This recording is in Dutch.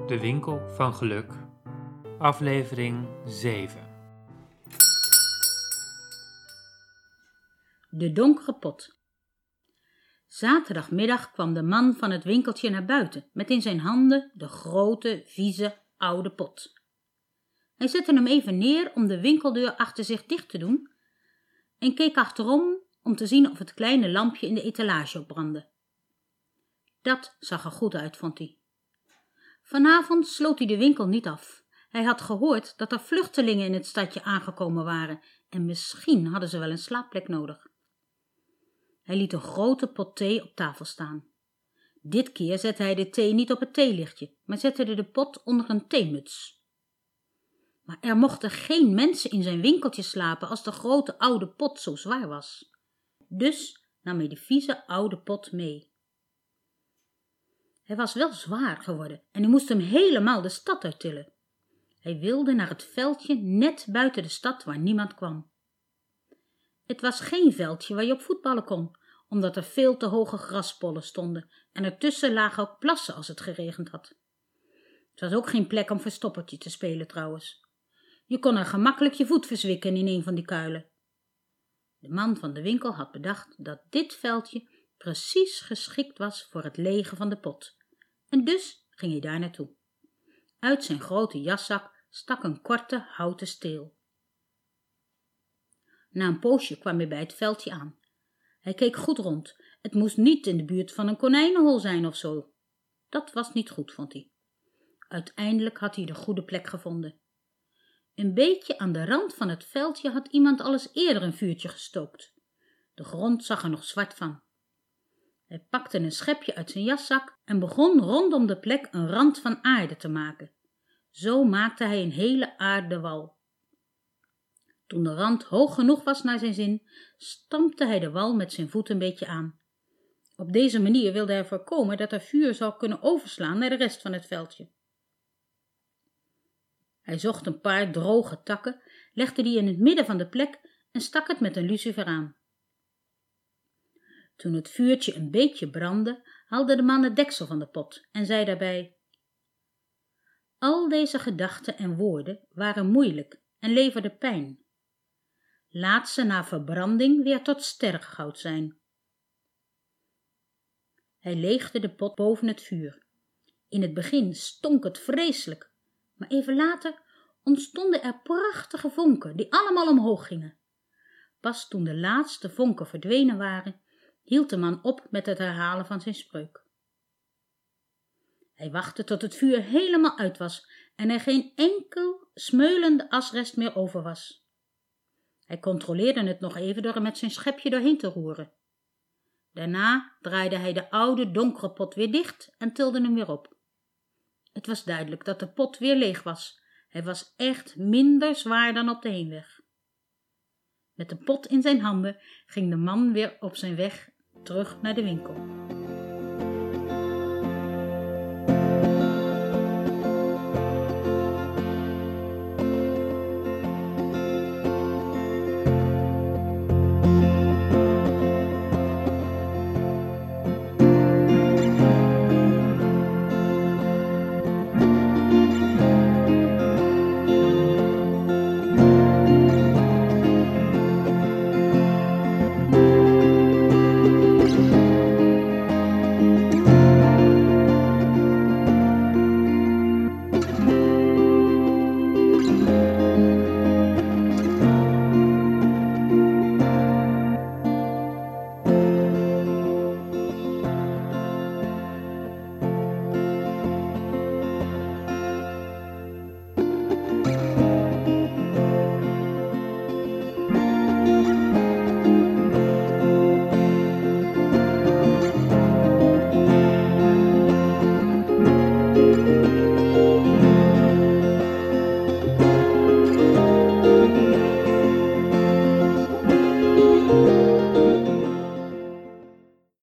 De winkel van geluk, aflevering 7. De donkere pot. Zaterdagmiddag kwam de man van het winkeltje naar buiten met in zijn handen de grote, vieze, oude pot. Hij zette hem even neer om de winkeldeur achter zich dicht te doen en keek achterom om te zien of het kleine lampje in de etalage ook brandde. Dat zag er goed uit, vond hij. Vanavond sloot hij de winkel niet af. Hij had gehoord dat er vluchtelingen in het stadje aangekomen waren en misschien hadden ze wel een slaapplek nodig. Hij liet een grote pot thee op tafel staan. Dit keer zette hij de thee niet op het theelichtje, maar zette de pot onder een theemuts. Maar er mochten geen mensen in zijn winkeltje slapen als de grote oude pot zo zwaar was. Dus nam hij de vieze oude pot mee. Hij was wel zwaar geworden en hij moest hem helemaal de stad uittillen. Hij wilde naar het veldje net buiten de stad waar niemand kwam. Het was geen veldje waar je op voetballen kon, omdat er veel te hoge graspollen stonden en ertussen lagen ook plassen als het geregend had. Het was ook geen plek om verstoppertje te spelen trouwens. Je kon er gemakkelijk je voet verzwikken in een van die kuilen. De man van de winkel had bedacht dat dit veldje precies geschikt was voor het legen van de pot. En dus ging hij daar naartoe. Uit zijn grote jaszak stak een korte houten steel. Na een poosje kwam hij bij het veldje aan. Hij keek goed rond. Het moest niet in de buurt van een konijnenhol zijn of zo. Dat was niet goed, vond hij. Uiteindelijk had hij de goede plek gevonden. Een beetje aan de rand van het veldje had iemand al eens eerder een vuurtje gestookt. De grond zag er nog zwart van. Hij pakte een schepje uit zijn jaszak en begon rondom de plek een rand van aarde te maken. Zo maakte hij een hele aardewal. Toen de rand hoog genoeg was naar zijn zin, stampte hij de wal met zijn voet een beetje aan. Op deze manier wilde hij voorkomen dat er vuur zou kunnen overslaan naar de rest van het veldje. Hij zocht een paar droge takken, legde die in het midden van de plek en stak het met een lucifer aan. Toen het vuurtje een beetje brandde, haalde de man het deksel van de pot en zei daarbij: Al deze gedachten en woorden waren moeilijk en leverden pijn. Laat ze na verbranding weer tot sterrengoud zijn. Hij leegde de pot boven het vuur. In het begin stonk het vreselijk, maar even later ontstonden er prachtige vonken die allemaal omhoog gingen. Pas toen de laatste vonken verdwenen waren, hield de man op met het herhalen van zijn spreuk. Hij wachtte tot het vuur helemaal uit was en er geen enkel smeulende asrest meer over was. Hij controleerde het nog even door er met zijn schepje doorheen te roeren. Daarna draaide hij de oude donkere pot weer dicht en tilde hem weer op. Het was duidelijk dat de pot weer leeg was. Hij was echt minder zwaar dan op de heenweg. Met de pot in zijn handen ging de man weer op zijn weg terug naar de winkel.